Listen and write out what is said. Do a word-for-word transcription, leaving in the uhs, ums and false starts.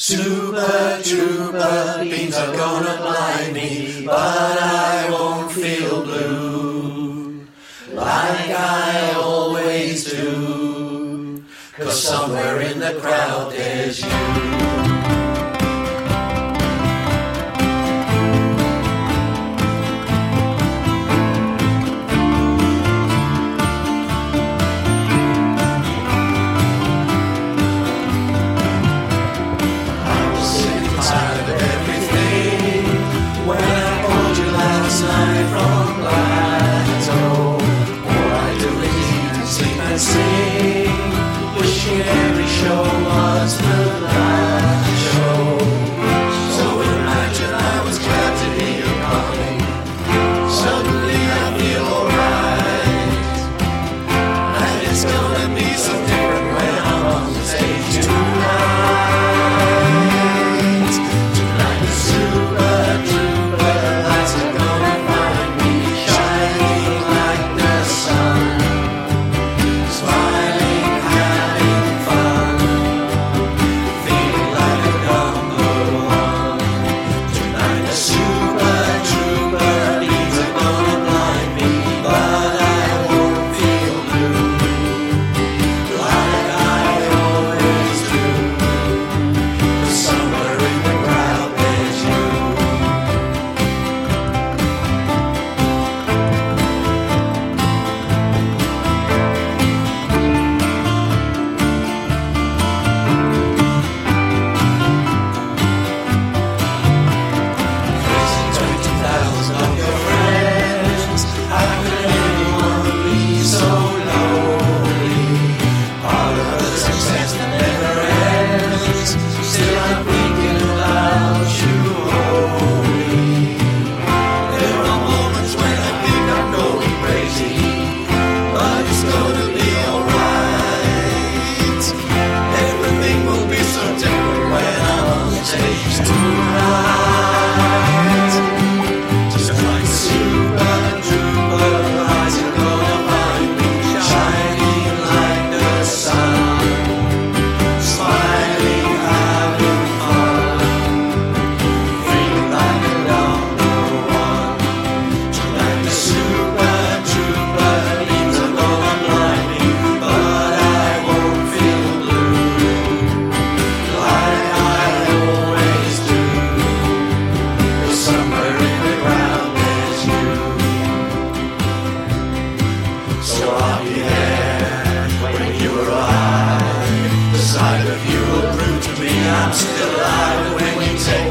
Super trooper, beams are gonna blind me, but I won't feel blue like I always do, 'cause somewhere in the crowd there's you. Wishing every show was the last show. So imagine I was glad to hear you coming. Suddenly I feel alright, and it's gonna be so different when I'm on the stage tonight. Tonight the super trooper lights are gonna find me shining like the sun. I'm still alive when you take